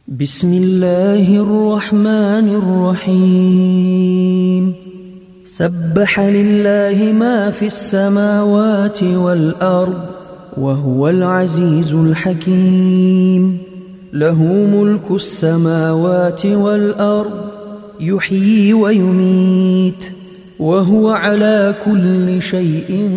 بسم الله الرحمن الرحيم. سبح لله ما في السماوات والأرض وهو العزيز الحكيم. له ملك السماوات والأرض يحيي ويميت وهو على كل شيء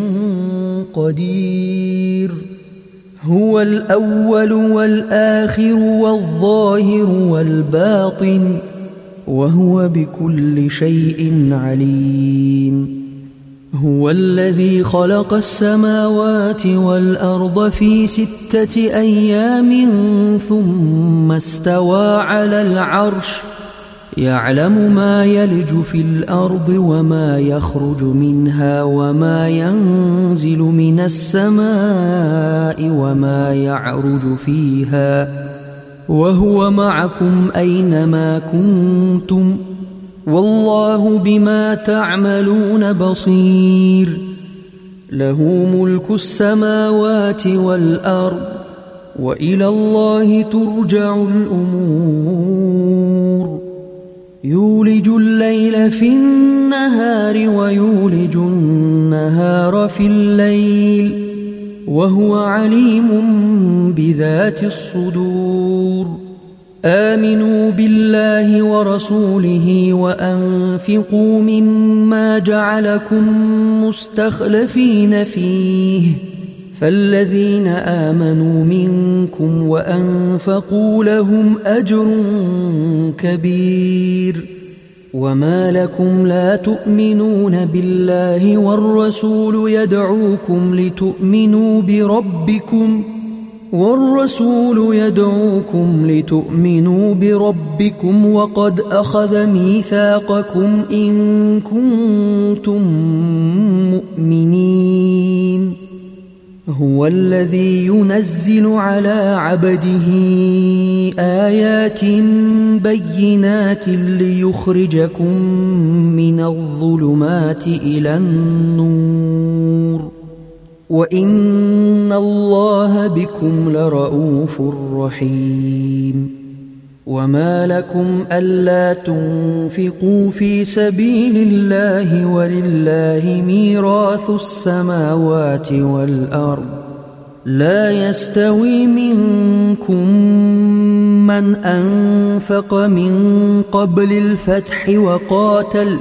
قدير. هو الأول والآخر والظاهر والباطن وهو بكل شيء عليم. هو الذي خلق السماوات والأرض في 6 أيام ثم استوى على العرش يعلم ما يلج في الأرض وما يخرج منها وما ينزل من السماء وما يعرج فيها وهو معكم أينما كنتم والله بما تعملون بصير. له ملك السماوات والأرض وإلى الله ترجع الأمور. يولج الليل في النهار ويولج النهار في الليل وهو عليم بذات الصدور. آمنوا بالله ورسوله وأنفقوا مما جعلكم مستخلفين فيه فالذين آمنوا منكم وأنفقوا لهم أجر كبير. وما لكم لا تؤمنون بالله والرسول يدعوكم لتؤمنوا بربكم وقد أخذ ميثاقكم إن كنتم مؤمنين. هو الذي ينزل على عبده آيات بينات ليخرجكم من الظلمات إلى النور وإن الله بكم لرؤوف رحيم. وما لكم ألا تنفقوا في سبيل الله ولله ميراث السماوات والأرض لا يستوي منكم من أنفق من قبل الفتح وقاتل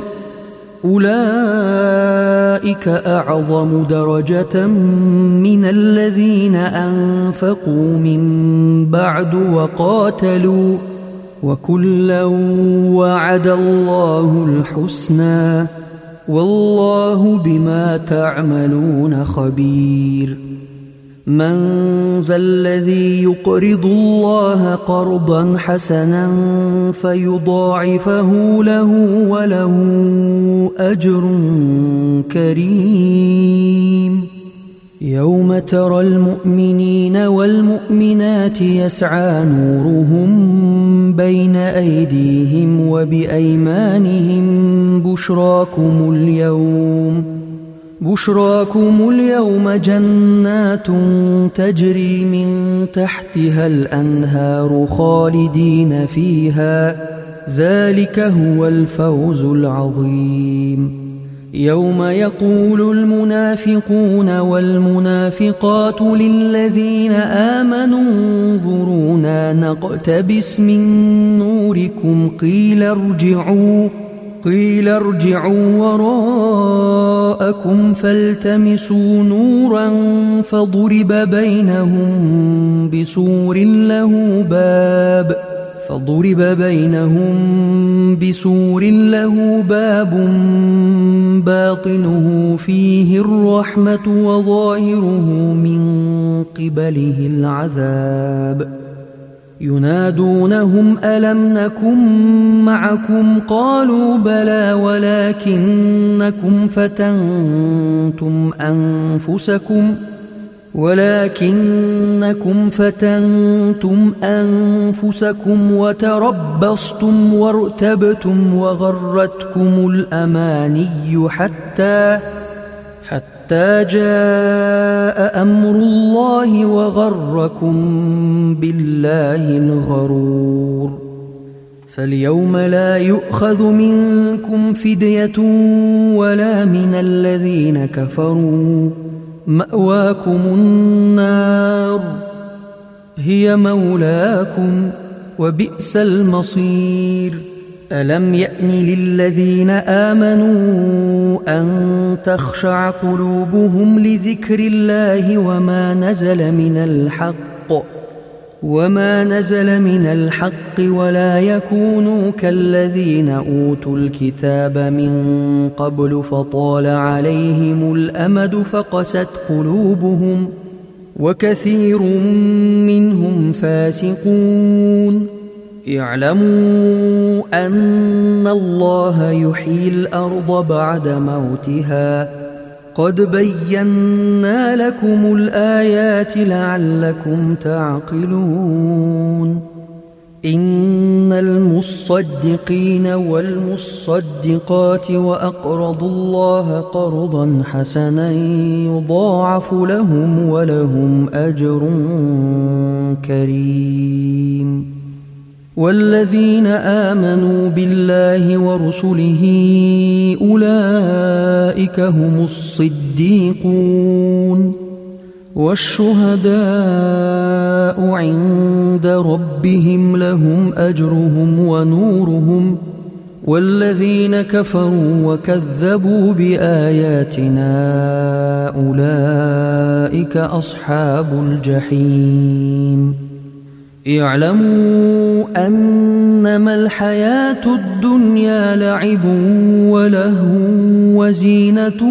أولئك أعظم درجة من الذين أنفقوا من بعد وقاتلوا وكلا وعد الله الحسنى والله بما تعملون خبير. من ذا الذي يقرض الله قرضا حسنا فيضاعفه له وله أجر كريم. يوم ترى المؤمنين والمؤمنات يسعى نورهم بين أيديهم وبأيمانهم بشراكم اليوم جنات تجري من تحتها الأنهار خالدين فيها ذلك هو الفوز العظيم. يوم يقول المنافقون والمنافقات للذين آمنوا انظرونا نقتبس من نوركم قيل ارجعوا وراءكم فالتمسوا نورا فضرب بينهم بسور له باب باطنه فيه الرحمة وظاهره من قبله العذاب. ينادونهم ألم نكن معكم قالوا بلى ولكنكم فتنتم أنفسكم وتربصتم وارتبتم وغرتكم الأماني حتى جاء أمر الله وغركم بالله الغرور. فاليوم لا يؤخذ منكم فدية ولا من الذين كفروا، مأواكم النار هي مولاكم وبئس المصير. ألم يأن للذين آمنوا أن تخشع قلوبهم لذكر الله وما نزل من الحق ولا يكونوا كالذين أوتوا الكتاب من قبل فطال عليهم الأمد فقست قلوبهم وكثير منهم فاسقون. اعلموا أن الله يحيي الأرض بعد موتها، قد بينا لكم الآيات لعلكم تعقلون. إن المصدقين والمصدقات وأقرضوا الله قرضا حسنا يضاعف لهم ولهم أجر كريم. والذين آمنوا بالله ورسله أولئك هم الصديقون والشهداء عند ربهم لهم أجرهم ونورهم. والذين كفروا وكذبوا بآياتنا أولئك أصحاب الجحيم. اعلموا أنما الحياة الدنيا لعب ولهو وزينة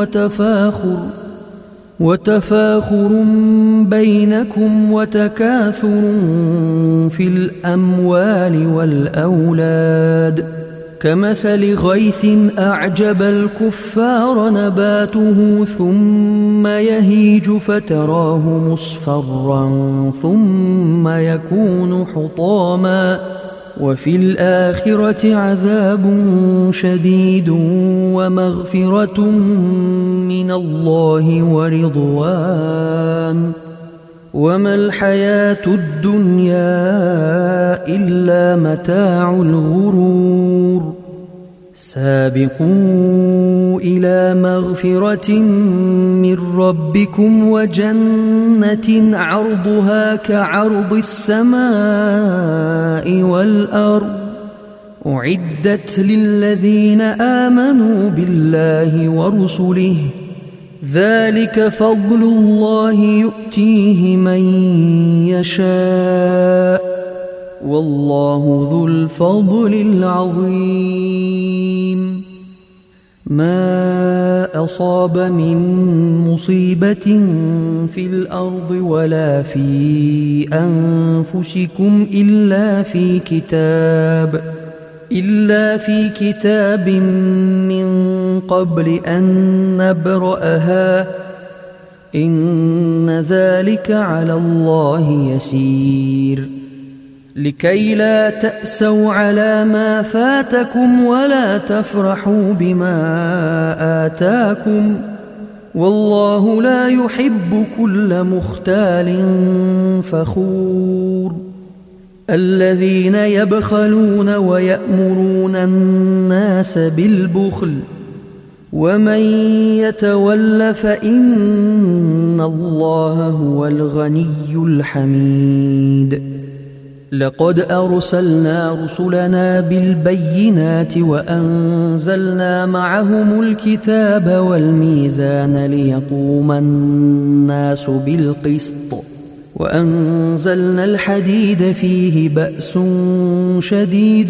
وتفاخر بينكم وتكاثر في الأموال والأولاد، كمثل غيث أعجب الكفار نباته ثم يهيج فتراه مصفرا ثم يكون حطاما، وفي الآخرة عذاب شديد ومغفرة من الله ورضوان، وما الحياة الدنيا إلا متاع الغرور. سابقوا إلى مغفرة من ربكم وجنة عرضها كعرض السماء والأرض أعدت للذين آمنوا بالله ورسله، ذلك فضل الله يؤتيه من يشاء والله ذو الفضل العظيم. ما أصاب من مصيبة في الأرض ولا في أنفسكم إلا في كتاب من قبل أن نبرأها إن ذلك على الله يسير. لكي لا تأسوا على ما فاتكم ولا تفرحوا بما آتاكم والله لا يحب كل مختال فخور. الذين يبخلون ويأمرون الناس بالبخل ومن يتول فإن الله هو الغني الحميد. لقد أرسلنا رسلنا بالبينات وأنزلنا معهم الكتاب والميزان ليقوم الناس بالقسط وأنزلنا الحديد فيه بأس شديد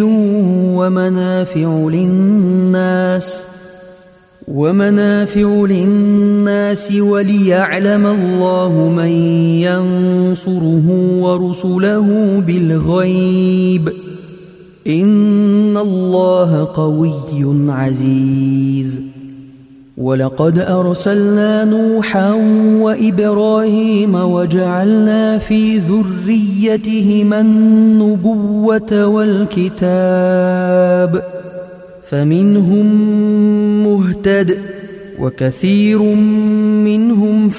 ومنافع للناس وليعلم الله من ينصره ورسله بالغيب إن الله قوي عزيز. ولقد أرسلنا نوحا وإبراهيم وجعلنا في ذريتهما النبوة والكتاب فمنهم مهتد وكثير منهم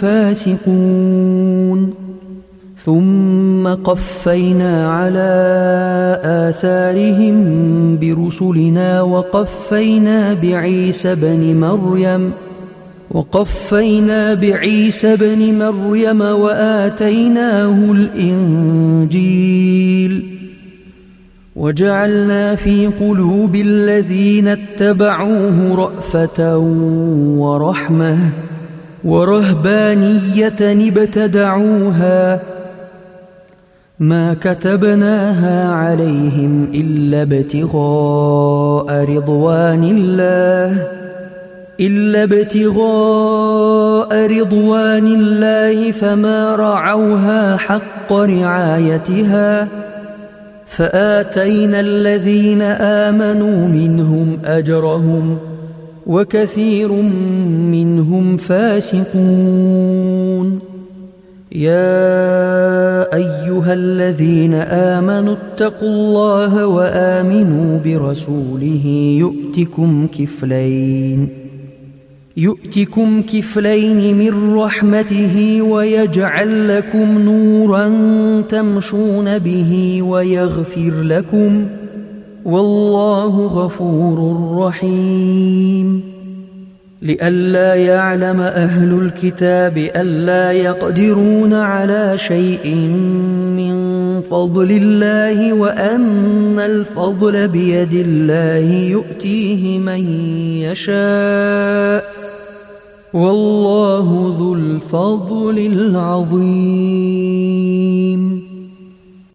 فاسقون. ثم قفينا على آثارهم برسلنا وقفينا بعيسى بن مريم وآتيناه الإنجيل وجعلنا في قلوب الذين اتبعوه رأفة ورحمة ورهبانية ابتدعوها ما كتبناها عليهم إلا ابتغاء رضوان الله فما رعوها حق رعايتها فآتينا الذين آمنوا منهم أجرهم وكثير منهم فاسقون. يا أيها الذين آمنوا اتقوا الله وآمنوا برسوله يؤتكم كفلين من رحمته ويجعل لكم نورا تمشون به ويغفر لكم والله غفور رحيم. لئلا يعلم أهل الكتاب ألا يقدرون على شيء من فضل الله وأن الفضل بيد الله يؤتيه من يشاء والله ذو الفضل العظيم.